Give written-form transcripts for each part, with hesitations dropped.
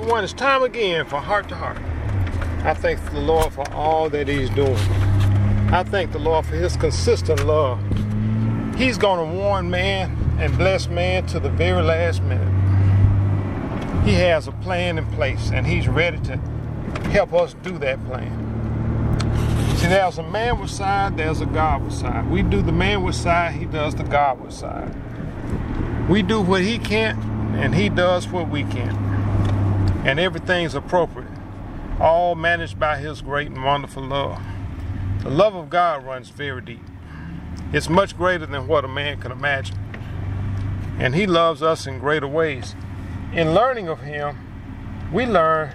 everyone, it's time again for Heart to Heart. I thank the Lord for all that He's doing. I thank the Lord for His consistent love. He's going to warn man and bless man to the very last minute. He has a plan in place, and He's ready to help us do that plan. See, there's a manward side, there's a Godward side. We do the manward side, He does the Godward side. We do what He can't, and He does what we can't. And everything's appropriate, all managed by His great and wonderful love. The love of God runs very deep. It's much greater than what a man can imagine. And He loves us in greater ways. In learning of Him, we learn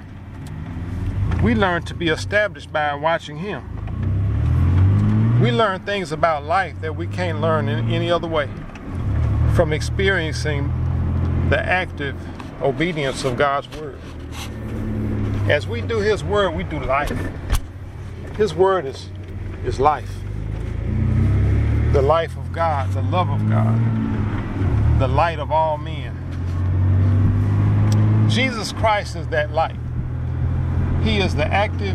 to be established by watching Him. We learn things about life that we can't learn in any other way, from experiencing the active obedience of God's Word. As we do His Word, we do life. His Word is life. The life of God, the love of God, the light of all men. Jesus Christ is that light. He is the active,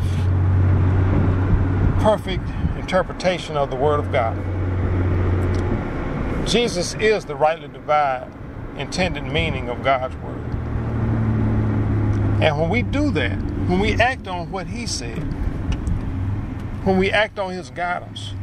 perfect interpretation of the Word of God. Jesus is the rightly divided, intended meaning of God's Word. And when we do that, when we act on what He said, when we act on His guidance,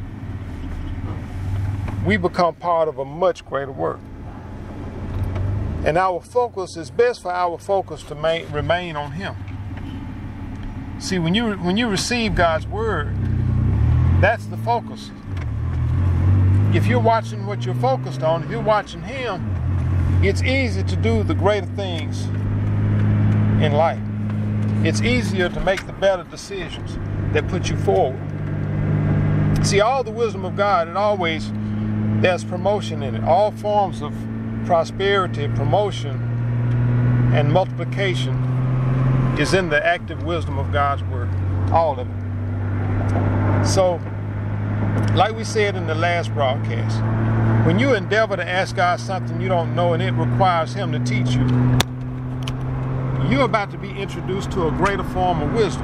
we become part of a much greater work. And our focus is best for our focus to remain on Him. See, when you receive God's Word, that's the focus. If you're watching what you're focused on, if you're watching Him, it's easy to do the greater things in life. It's easier to make the better decisions that put you forward. See, all the wisdom of God, there's promotion in it. All forms of prosperity, promotion, and multiplication is in the active wisdom of God's Word. All of it. So, like we said in the last broadcast, when you endeavor to ask God something you don't know and it requires Him to teach you, you're about to be introduced to a greater form of wisdom.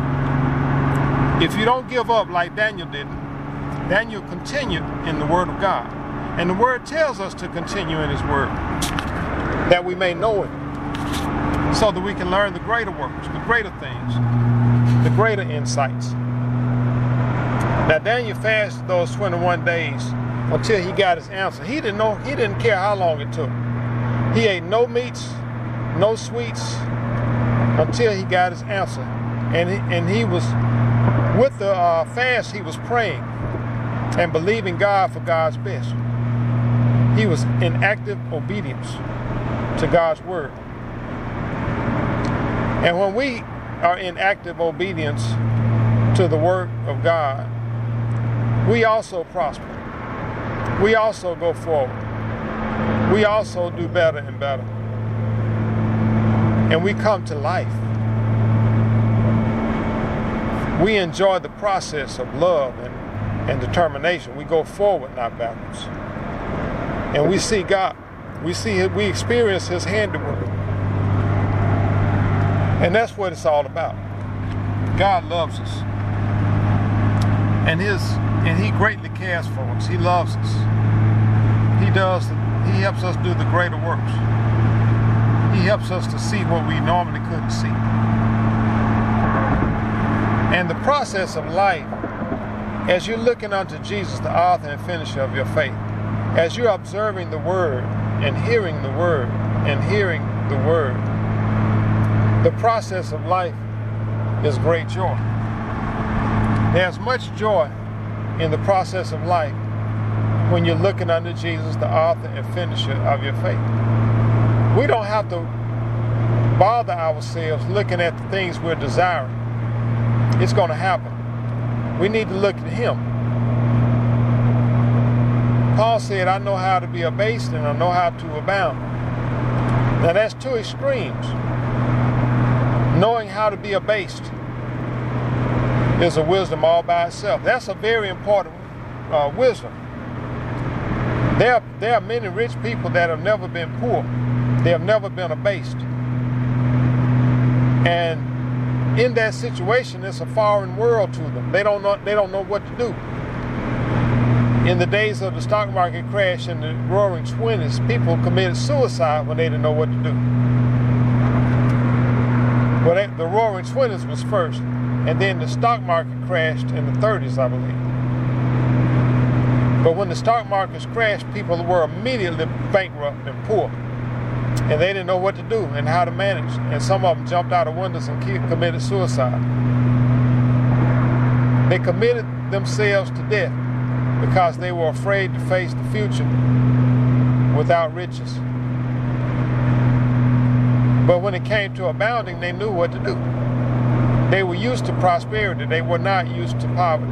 If you don't give up like Daniel didn't, Daniel continued in the Word of God. And the Word tells us to continue in His Word, that we may know it, so that we can learn the greater works, the greater things, the greater insights. Now Daniel fasted those 21 days until he got his answer. He didn't care how long it took. He ate no meats, no sweets, until he got his answer. And he was, with the fast, he was praying and believing God for God's best. He was in active obedience to God's Word. And when we are in active obedience to the Word of God, we also prosper. We also go forward. We also do better and better. And we come to life. We enjoy the process of love and determination. We go forward, not backwards. And we see God. We experience His handiwork. And that's what it's all about. God loves us. And He greatly cares for us. He loves us. He helps us do the greater works. He helps us to see what we normally couldn't see. And the process of life, as you're looking unto Jesus, the author and finisher of your faith, as you're observing the Word and hearing the Word and hearing the Word, the process of life is great joy. There's much joy in the process of life when you're looking unto Jesus, the author and finisher of your faith. We don't have to bother ourselves looking at the things we're desiring. It's going to happen. We need to look at Him. Paul said, I know how to be abased and I know how to abound. Now that's two extremes. Knowing how to be abased is a wisdom all by itself. That's a very important wisdom. There are many rich people that have never been poor. They have never been abased. And in that situation, it's a foreign world to them. They don't know what to do. In the days of the stock market crash and the roaring 20s, people committed suicide when they didn't know what to do. Well, the roaring 20s was first, and then the stock market crashed in the 30s, I believe. But when the stock markets crashed, people were immediately bankrupt and poor. And they didn't know what to do and how to manage. And some of them jumped out of windows and committed suicide. They committed themselves to death because they were afraid to face the future without riches. But when it came to abounding, they knew what to do. They were used to prosperity. They were not used to poverty.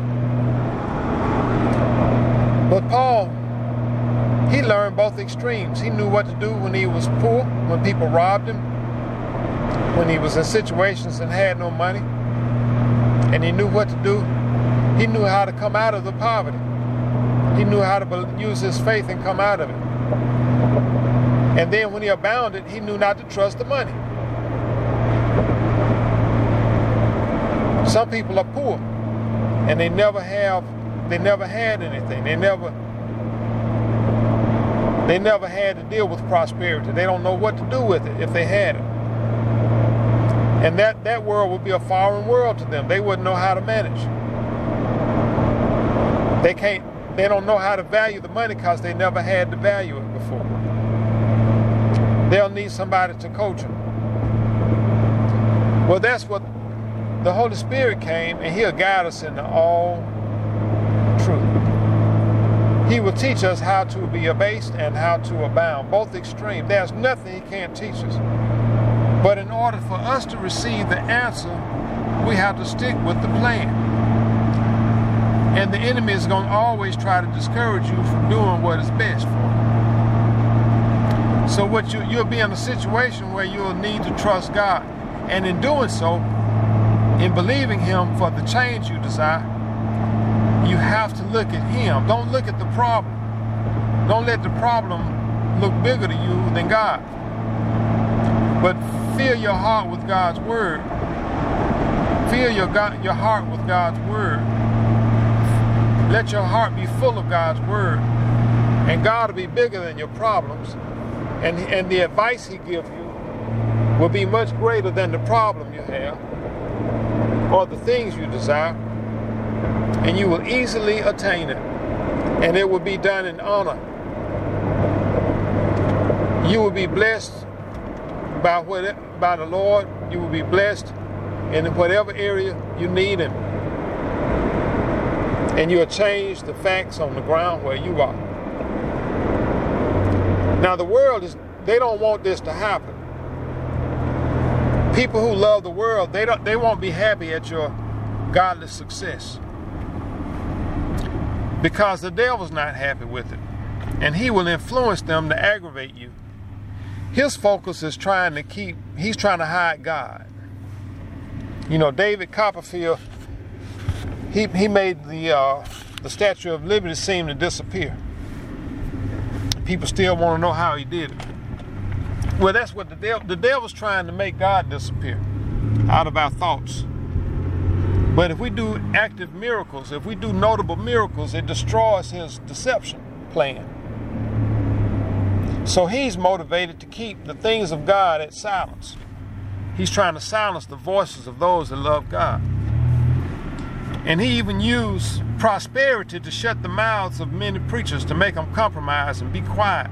But Paul, he learned both extremes. He knew what to do when he was poor, when people robbed him, when he was in situations and had no money. And he knew what to do. He knew how to come out of the poverty. He knew how to use his faith and come out of it. And then when he abounded, he knew not to trust the money. Some people are poor and they never had anything. They never had to deal with prosperity. They don't know what to do with it if they had it. And that world would be a foreign world to them. They wouldn't know how to manage. They don't know how to value the money because they never had to value it before. They'll need somebody to coach them. Well, that's what the Holy Spirit came, and He'll guide us into all truth. He will teach us how to be abased and how to abound, both extremes. There's nothing He can't teach us. But in order for us to receive the answer, we have to stick with the plan. And the enemy is going to always try to discourage you from doing what is best for you. So you'll be in a situation where you'll need to trust God. And in doing so, in believing Him for the change you desire, you have to look at Him. Don't look at the problem. Don't let the problem look bigger to you than God. But fill your heart with God's Word. Fill your heart with God's Word. Let your heart be full of God's Word. And God will be bigger than your problems. And the advice He gives you will be much greater than the problem you have or the things you desire. And you will easily attain it. And it will be done in honor. You will be blessed by the Lord. You will be blessed in whatever area you need Him. And you'll change the facts on the ground where you are. Now the world they don't want this to happen. People who love the world, they won't be happy at your godly success. Because the devil's not happy with it. And he will influence them to aggravate you. His focus is he's trying to hide God. You know, David Copperfield, he made the Statue of Liberty seem to disappear. People still want to know how he did it. Well, that's what the devil's trying to make God disappear out of our thoughts. But if we do active miracles, if we do notable miracles, it destroys his deception plan. So he's motivated to keep the things of God at silence. He's trying to silence the voices of those that love God. And he even used prosperity to shut the mouths of many preachers, to make them compromise and be quiet.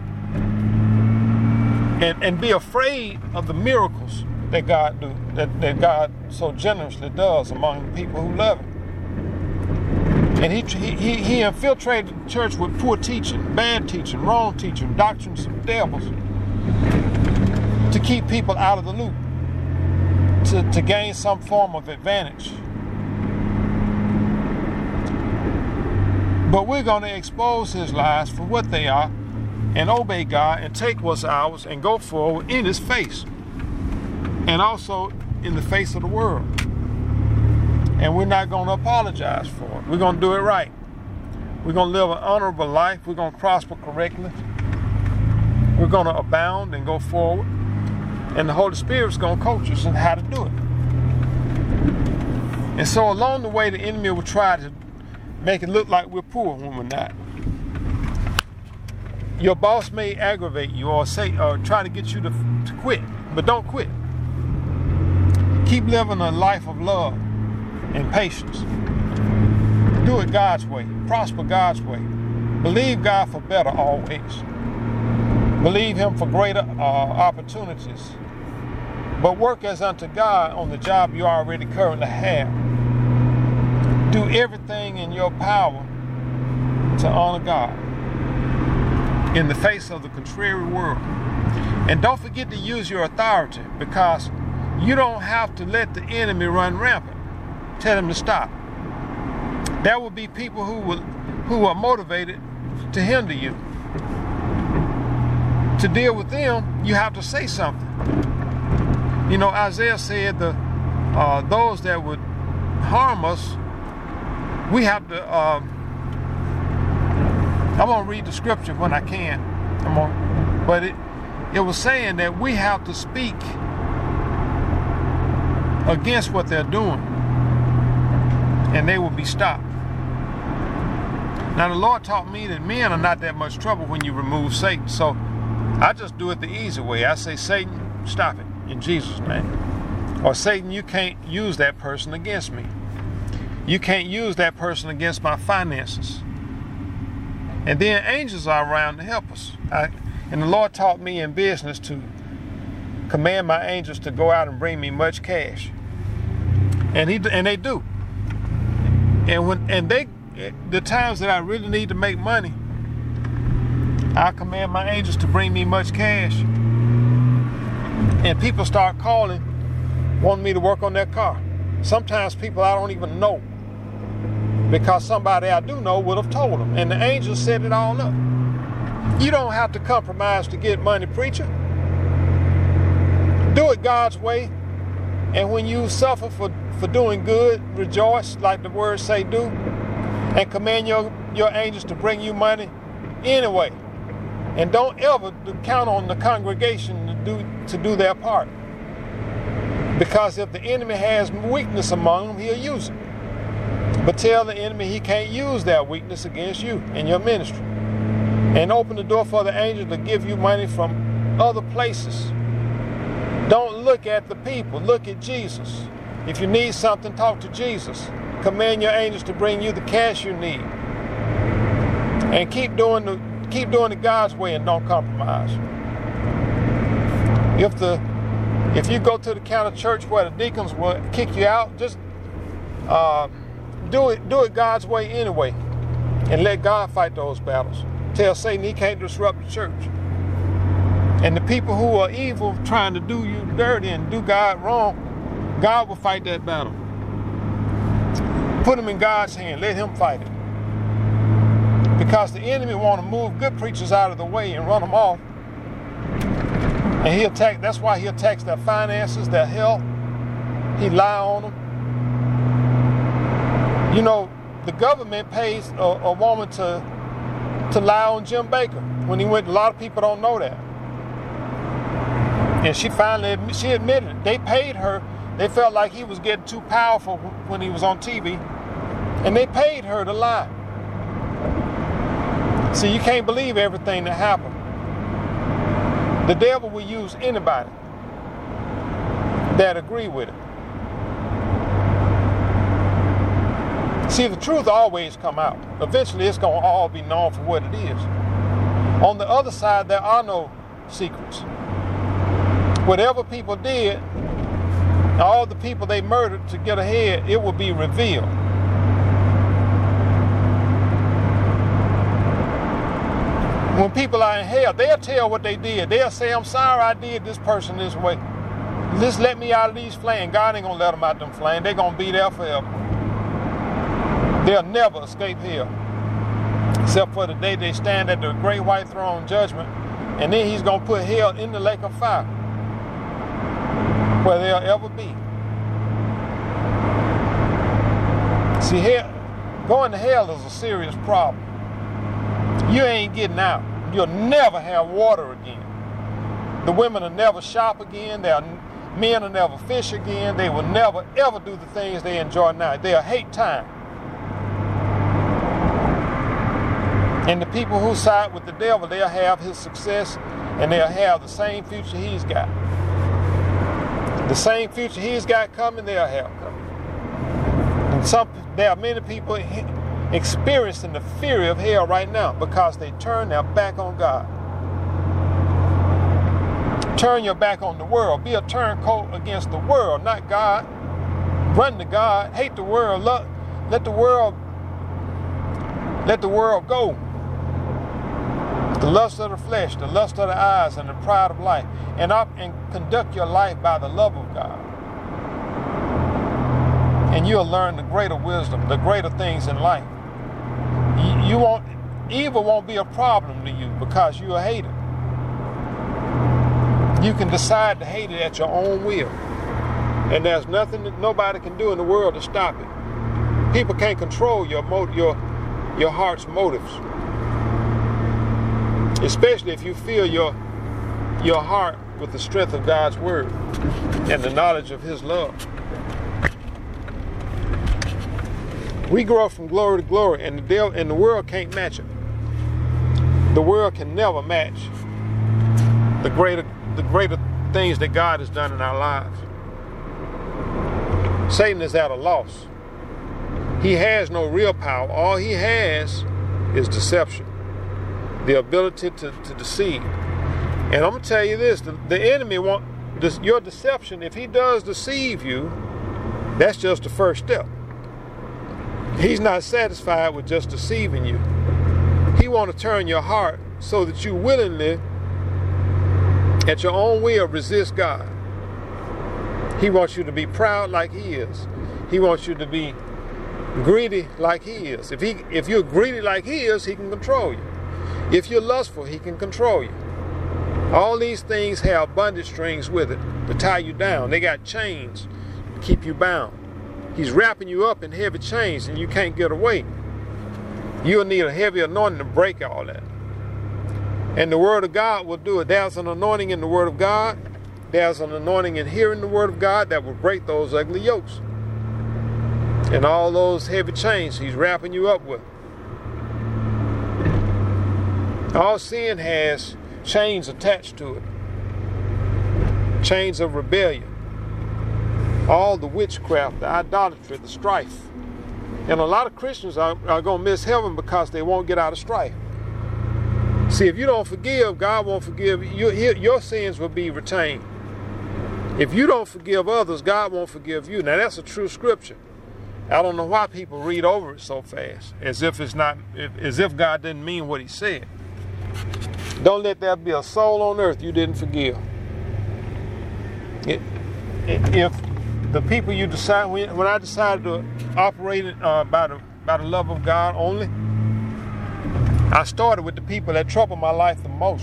And be afraid of the miracles that God so generously does among the people who love Him. And he infiltrated the church with poor teaching, bad teaching, wrong teaching, doctrines of devils, to keep people out of the loop, to gain some form of advantage. But we're going to expose his lies for what they are and obey God and take what's ours and go forward in His face and also in the face of the world. And we're not going to apologize for it. We're going to do it right. We're going to live an honorable life. We're going to prosper correctly. We're going to abound and go forward. And the Holy Spirit's going to coach us in how to do it. And so along the way, the enemy will try to make it look like we're poor when we're not. Your boss may aggravate you or try to get you to quit, but don't quit. Keep living a life of love and patience. Do it God's way. Prosper God's way. Believe God for better always. Believe Him for greater opportunities. But work as unto God on the job you already currently have. Do everything in your power to honor God in the face of the contrary world. And don't forget to use your authority, because you don't have to let the enemy run rampant. Tell him to stop. There will be people who are motivated to hinder you. To deal with them, you have to say something. You know, Isaiah said those that would harm us, we have to, I'm going to read the scripture when I can. But it was saying that we have to speak against what they're doing, and they will be stopped. Now, the Lord taught me that men are not that much trouble when you remove Satan. So I just do it the easy way. I say, Satan, stop it in Jesus' name. Or Satan, you can't use that person against me. You can't use that person against my finances. And then angels are around to help us. And the Lord taught me in business to command my angels to go out and bring me much cash. And they do. And the times that I really need to make money, I command my angels to bring me much cash. And people start calling, wanting me to work on their car. Sometimes people I don't even know, because somebody I do know would have told them. And the angels set it all up. You don't have to compromise to get money, preacher. Do it God's way. And when you suffer for doing good, rejoice, like the words say do. And command your angels to bring you money anyway. And don't ever count on the congregation to do their part. Because if the enemy has weakness among them, he'll use it. But tell the enemy he can't use that weakness against you and your ministry. And open the door for the angel to give you money from other places. Don't look at the people, look at Jesus. If you need something, talk to Jesus. Command your angels to bring you the cash you need. And keep doing it God's way and don't compromise. If you go to the kind of church where the deacons will kick you out, just do it God's way anyway, and let God fight those battles. Tell Satan he can't disrupt the church. And the people who are evil, trying to do you dirty and do God wrong, God will fight that battle. Put them in God's hand. Let Him fight it. Because the enemy want to move good preachers out of the way and run them off. And that's why he attacks their finances, their health. He lie on them. You know, the government pays a woman to lie on Jim Baker when he went. A lot of people don't know that. And she admitted it. They paid her. They felt like he was getting too powerful when he was on TV. And they paid her to lie. See, you can't believe everything that happened. The devil will use anybody that agree with it. See, the truth always come out. Eventually, it's going to all be known for what it is. On the other side, there are no secrets. Whatever people did, all the people they murdered to get ahead, it will be revealed. When people are in hell, they'll tell what they did. They'll say, I'm sorry I did this person this way. Just let me out of these flames. God ain't going to let them out them flames. They're going to be there forever. They'll never escape hell. Except for the day they stand at the great white throne judgment. And then He's going to put hell in the lake of fire, where they'll ever be. See, going to hell is a serious problem. You ain't getting out. You'll never have water again. The women will never shop again. Men will never fish again. They will never, ever do the things they enjoy now. They'll hate time. And the people who side with the devil, they'll have his success, and they'll have the same future he's got. The same future he's got coming, they'll have coming. And there are many people experiencing the fury of hell right now because they turn their back on God. Turn your back on the world. Be a turncoat against the world, not God. Run to God. Hate the world. Let the world go. The lust of the flesh, the lust of the eyes, and the pride of life. And conduct your life by the love of God. And you'll learn the greater wisdom, the greater things in life. Evil won't be a problem to you because you hate it. You can decide to hate it at your own will. And there's nothing that nobody can do in the world to stop it. People can't control your heart's motives. Especially if you fill your heart with the strength of God's word and the knowledge of his love. We grow from glory to glory, and the world can't match it. The world can never match the greater things that God has done in our lives. Satan is at a loss. He has no real power. All he has is deception, the ability to deceive. And I'm going to tell you this, the enemy your deception, if he does deceive you, that's just the first step. He's not satisfied with just deceiving you. He wants to turn your heart so that you willingly, at your own will, resist God. He wants you to be proud like he is. He wants you to be greedy like he is. If you're greedy like he is, he can control you. If you're lustful, he can control you. All these things have bondage strings with it to tie you down. They got chains to keep you bound. He's wrapping you up in heavy chains and you can't get away. You'll need a heavy anointing to break all that. And the word of God will do it. There's an anointing in the word of God. There's an anointing in hearing the word of God that will break those ugly yokes. And all those heavy chains he's wrapping you up with. All sin has chains attached to it. Chains of rebellion. All the witchcraft, the idolatry, the strife. And a lot of Christians are going to miss heaven because they won't get out of strife. See, if you don't forgive, God won't forgive you. Your sins will be retained. If you don't forgive others, God won't forgive you. Now, that's a true scripture. I don't know why people read over it so fast, as if God didn't mean what he said. Don't let there be a soul on earth you didn't forgive. If the people you decide, when I decided to operate by the love of God only, I started with the people that trouble my life the most.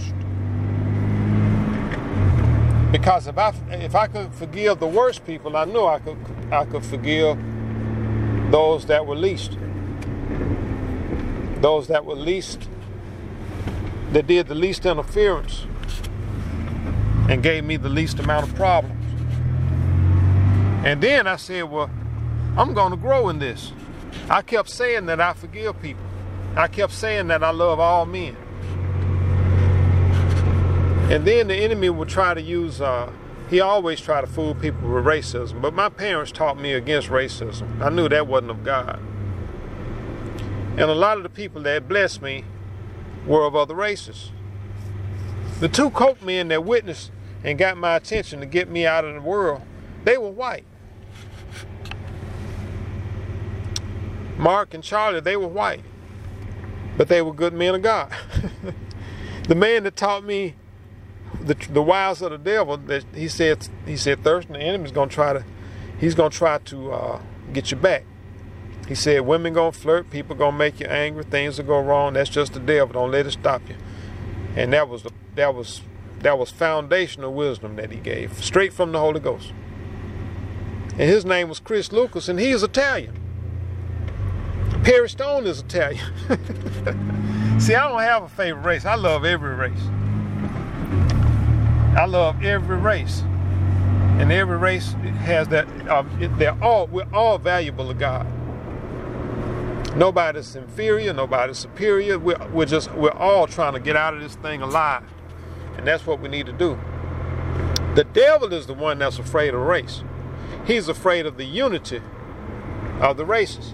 Because if I could forgive the worst people, I knew I could forgive those that were least. Those that were least, that did the least interference and gave me the least amount of problems. And then I said, well, I'm going to grow in this. I kept saying that I forgive people. I kept saying that I love all men. And then the enemy would try to use, he always tried to fool people with racism. But my parents taught me against racism. I knew that wasn't of God. And a lot of the people that blessed me were of other races. The two Coke men that witnessed and got my attention to get me out of the world, they were white. Mark and Charlie, they were white. But they were good men of God. The man that taught me the wiles of the devil, that he said, Thurston, the enemy's going to try to get you back. He said, women going to flirt, people going to make you angry, things will go wrong. That's just the devil. Don't let it stop you. And that was foundational wisdom that he gave, straight from the Holy Ghost. And his name was Chris Lucas, and he is Italian. Perry Stone is Italian. See, I don't have a favorite race. I love every race. I love every race. And every race has that. We're all valuable to God. Nobody's inferior. Nobody's superior. We're all trying to get out of this thing alive, and that's what we need to do. The devil is the one that's afraid of race. He's afraid of the unity of the races.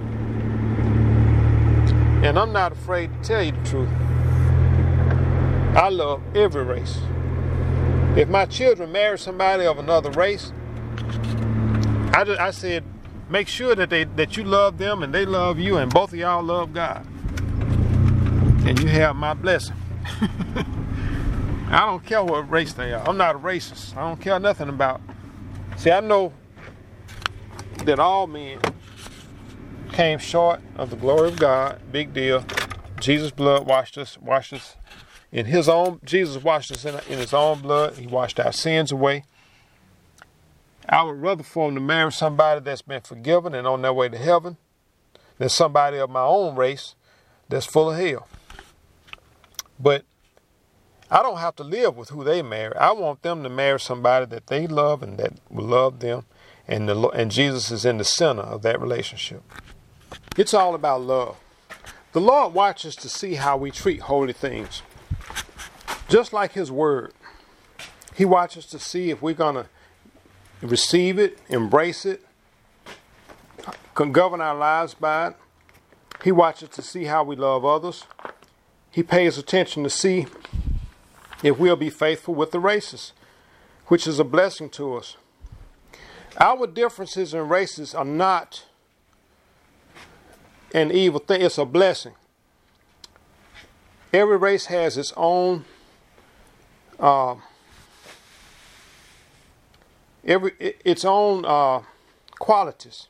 And I'm not afraid to tell you the truth. I love every race. If my children marry somebody of another race, I said, make sure that you love them and they love you, and both of y'all love God. And you have my blessing. I don't care what race they are. I'm not a racist. I don't care nothing about. See, I know that all men came short of the glory of God. Big deal. Jesus' blood washed us in his own. Jesus washed us in his own blood. He washed our sins away. I would rather for him to marry somebody that's been forgiven and on their way to heaven than somebody of my own race that's full of hell. But I don't have to live with who they marry. I want them to marry somebody that they love and that will love them, and Jesus is in the center of that relationship. It's all about love. The Lord watches to see how we treat holy things. Just like his word. He watches to see if we're going to receive it, embrace it, govern our lives by it. He watches to see how we love others. He pays attention to see if we'll be faithful with the races, which is a blessing to us. Our differences in races are not an evil thing. It's a blessing. Every race has its own qualities.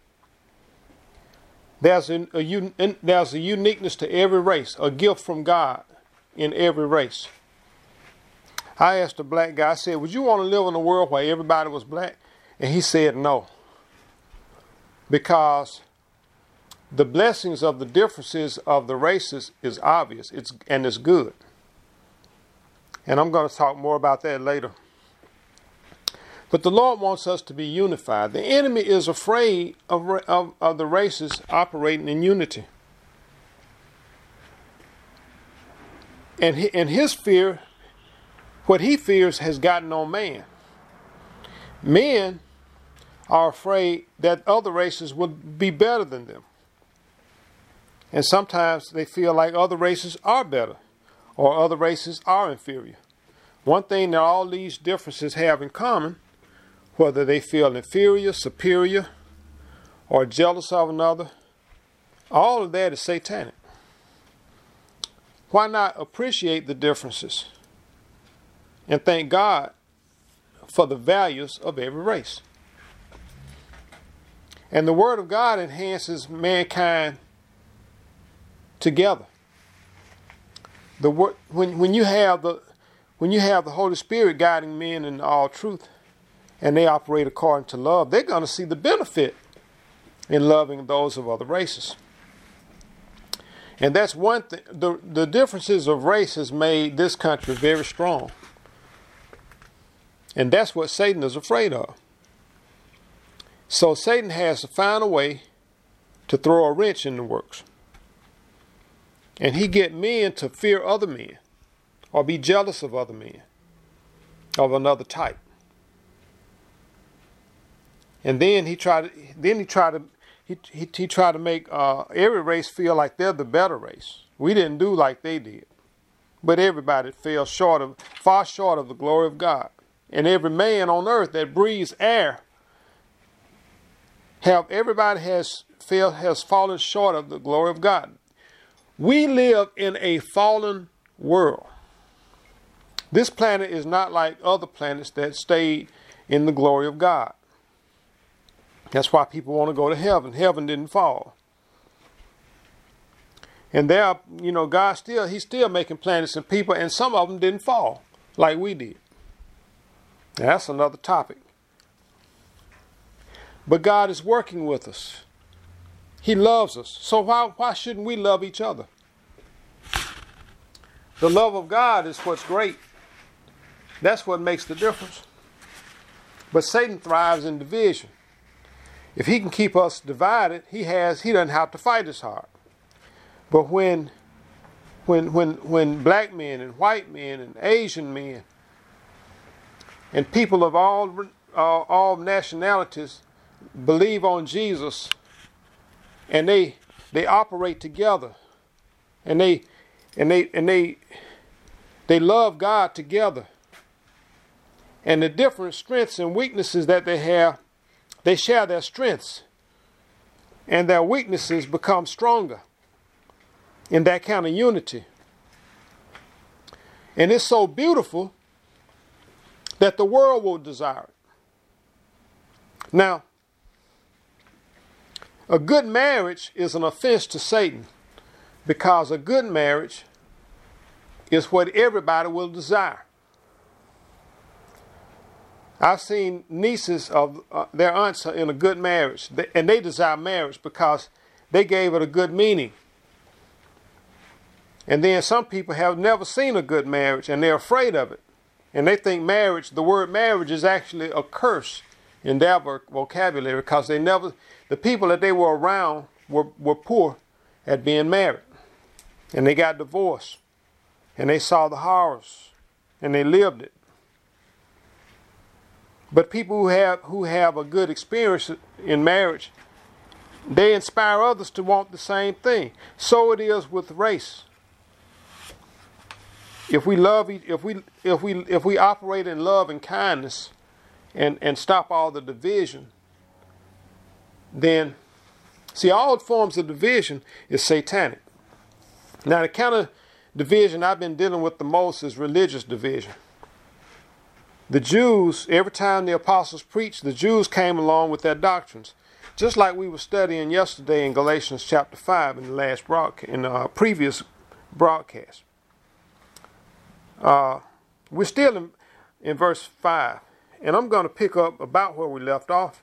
There's a uniqueness to every race, a gift from God in every race. I asked a black guy, I said, would you want to live in a world where everybody was black? And he said no. Because the blessings of the differences of the races is obvious, and it's good. And I'm going to talk more about that later. But the Lord wants us to be unified. The enemy is afraid of the races operating in unity. And his fear, what he fears, has gotten on man. Men are afraid that other races would be better than them. And sometimes they feel like other races are better or other races are inferior. One thing that all these differences have in common, whether they feel inferior, superior, or jealous of another, all of that is satanic. Why not appreciate the differences and thank God for the values of every race? And the Word of God enhances mankind together. When you have the Holy Spirit guiding men in all truth, and they operate according to love, they're going to see the benefit in loving those of other races. And that's one thing. The differences of race has made this country very strong. And that's what Satan is afraid of. So Satan has to find a way to throw a wrench in the works. And he get men to fear other men or be jealous of other men of another type. And then he tried to make every race feel like they're the better race. We didn't do like they did. But everybody fell far short of the glory of God. And every man on earth that breathes air, everybody has fallen short of the glory of God. We live in a fallen world. This planet is not like other planets that stayed in the glory of God. That's why people want to go to heaven. Heaven didn't fall. And God he's still making planets and people, and some of them didn't fall like we did. Now, that's another topic. But God is working with us. He loves us. So why shouldn't we love each other? The love of God is what's great. That's what makes the difference. But Satan thrives in division. If he can keep us divided, he doesn't have to fight as hard. But when black men and white men and Asian men and people of all nationalities believe on Jesus, and they operate together, and they love God together, and the different strengths and weaknesses that they have, they share their strengths, and their weaknesses become stronger in that kind of unity. And it's so beautiful that the world will desire it. Now, a good marriage is an offense to Satan, because a good marriage is what everybody will desire. I've seen nieces of their aunts in a good marriage, and they desire marriage because they gave it a good meaning. And then some people have never seen a good marriage, and they're afraid of it. And they think marriage, the word marriage, is actually a curse in their vocabulary, because the people that they were around were poor at being married. And they got divorced. And they saw the horrors. And they lived it. But people who have a good experience in marriage, they inspire others to want the same thing. So it is with race. If we operate in love and kindness and stop all the division, then see, all forms of division is satanic. Now, the kind of division I've been dealing with the most is religious division. The Jews, every time the apostles preached, the Jews came along with their doctrines. Just like we were studying yesterday in Galatians chapter 5 in the previous broadcast. We're still in verse 5. And I'm going to pick up about where we left off.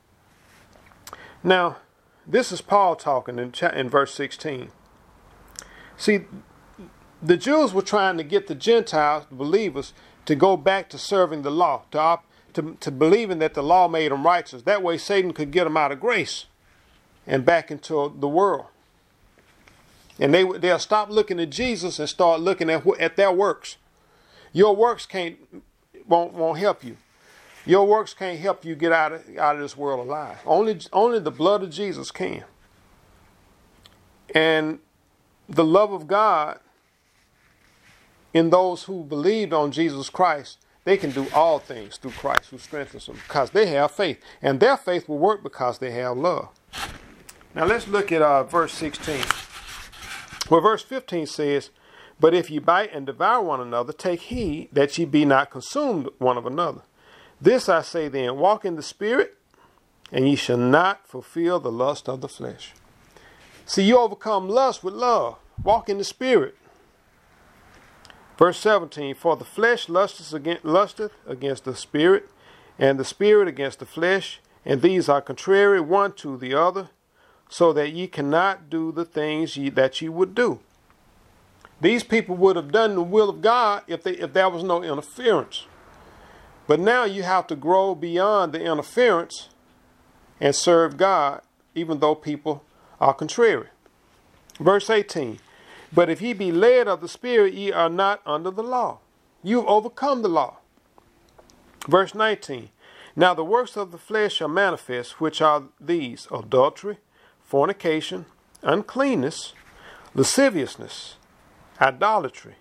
Now, this is Paul talking in verse 16. See, the Jews were trying to get the Gentiles, the believers, to go back to serving the law, to believing that the law made them righteous. That way Satan could get them out of grace and back into the world. And they'll stop looking at Jesus and start looking at their works. Your works won't help you. Your works can't help you get out of this world alive. Only the blood of Jesus can. And the love of God in those who believed on Jesus Christ, they can do all things through Christ who strengthens them, because they have faith. And their faith will work because they have love. Now let's look at verse 16. Well, verse 15 says, "But if ye bite and devour one another, take heed that ye be not consumed one of another. This I say then, walk in the Spirit, and ye shall not fulfill the lust of the flesh." See, you overcome lust with love. Walk in the Spirit. Verse 17, "For the flesh lusteth against the Spirit, and the Spirit against the flesh, and these are contrary one to the other, so that ye cannot do the things that ye would do." These people would have done the will of God if there was no interference. But now you have to grow beyond the interference and serve God, even though people are contrary. Verse 18, "But if ye be led of the Spirit, ye are not under the law. You've overcome the law." Verse 19, "Now the works of the flesh are manifest, which are these: adultery, fornication, uncleanness, lasciviousness, idolatry."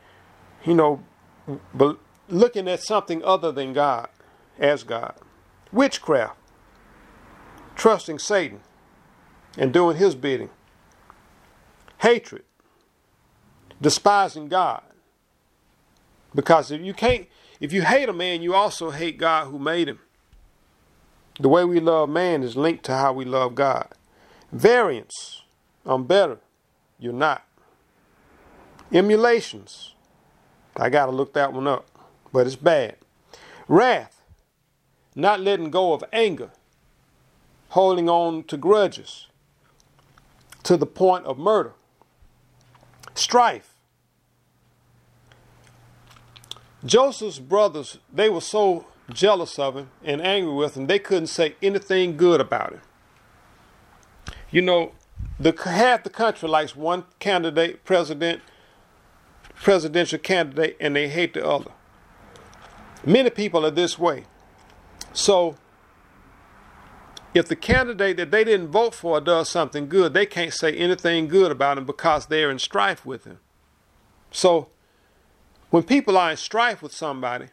Looking at something other than God as God. Witchcraft, trusting Satan and doing his bidding. Hatred, despising God. Because if you hate a man, you also hate God who made him. The way we love man is linked to how we love God. Variance, I'm better, you're not. Emulations, I got to look that one up, but it's bad. Wrath, not letting go of anger, holding on to grudges to the point of murder. Strife. Joseph's brothers, they were so jealous of him and angry with him, they couldn't say anything good about him. You know, half the country likes one candidate, presidential candidate, and they hate the other. Many people are this way. So, if the candidate that they didn't vote for does something good, they can't say anything good about him because they're in strife with him. So, when people are in strife with somebody,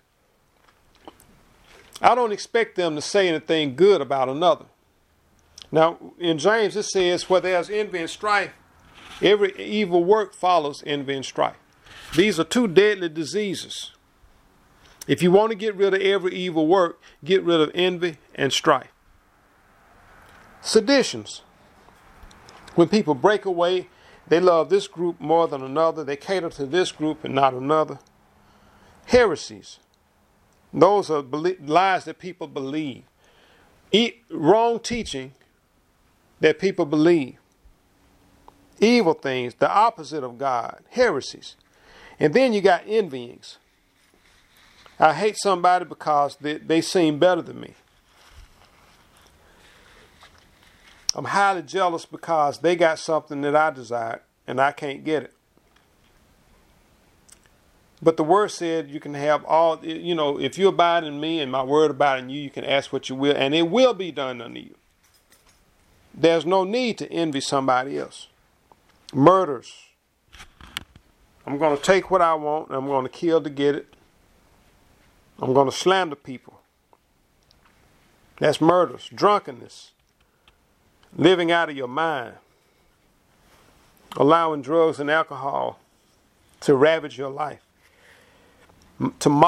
I don't expect them to say anything good about another. Now, in James it says, where there's envy and strife, every evil work follows envy and strife. These are two deadly diseases. If you want to get rid of every evil work, get rid of envy and strife. Seditions. When people break away, they love this group more than another. They cater to this group and not another. Heresies. Those are lies that people believe. Wrong teaching that people believe. Evil things, the opposite of God. Heresies. And then you got envyings. I hate somebody because they seem better than me. I'm highly jealous because they got something that I desired and I can't get it. But the word said you can have all, if you abide in me and my word abide in you, you can ask what you will and it will be done unto you. There's no need to envy somebody else. Murders. I'm going to take what I want and I'm going to kill to get it. I'm going to slander people. That's murders. Drunkenness. Living out of your mind. Allowing drugs and alcohol to ravage your life. To